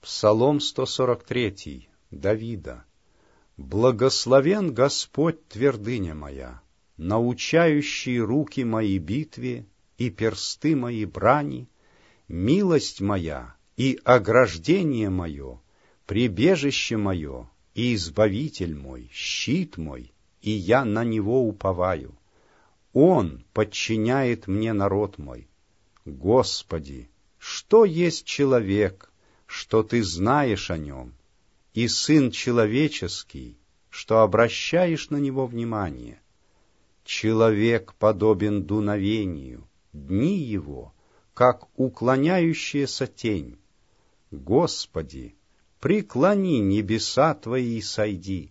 Псалом 143, Давида. «Благословен Господь, твердыня моя, научающий руки мои битве и персты мои брани, милость моя и ограждение мое, прибежище мое и избавитель мой, щит мой, и я на него уповаю. Он подчиняет мне народ мой. Господи, что есть человек, что Ты знаешь о нем, и Сын человеческий, что обращаешь на него внимание? Человек подобен дуновению, дни его, как уклоняющаяся тень. Господи, преклони небеса Твои и сойди,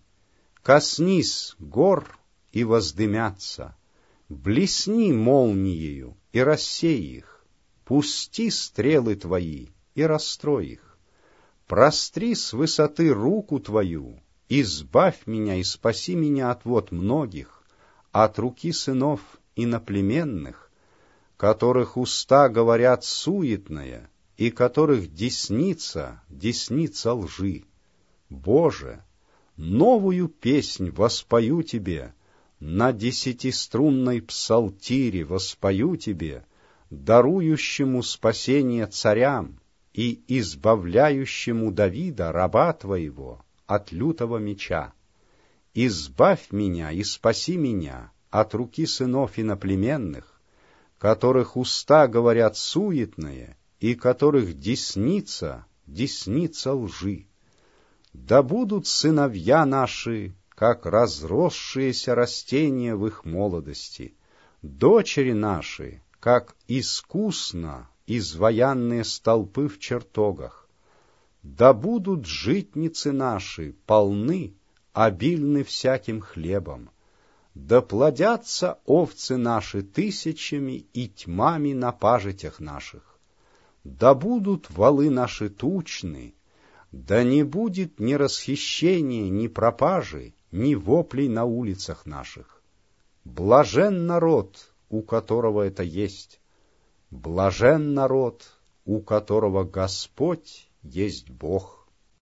коснись гор и воздымятся, блесни молниею и рассей их, пусти стрелы Твои и расстрой их. Простри с высоты руку Твою, избавь меня и спаси меня от вод многих, от руки сынов иноплеменных, которых уста говорят суетное, и которых десница лжи. Боже, новую песнь воспою Тебе, на 10-струнной псалтире воспою Тебе, дарующему спасение царям и избавляющему Давида, раба Твоего, от лютого меча. Избавь меня и спаси меня от руки сынов иноплеменных, которых уста говорят суетное, и которых десница лжи. Да будут сыновья наши, как разросшиеся растения в их молодости, дочери наши, как искусно изваянные столпы в чертогах. Да будут житницы наши полны, обильны всяким хлебом. Да плодятся овцы наши тысячами и тьмами на пажитях наших. Да будут валы наши тучны, да не будет ни расхищения, ни пропажи, ни воплей на улицах наших. Блажен народ, у которого это есть. Блажен народ, у которого Господь есть Бог.